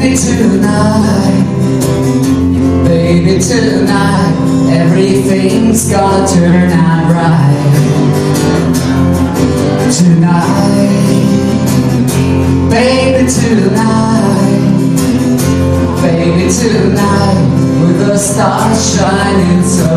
Baby, tonight, baby, tonight, everything's gonna turn out right. Tonight, baby, tonight, baby, tonight, with the stars shining so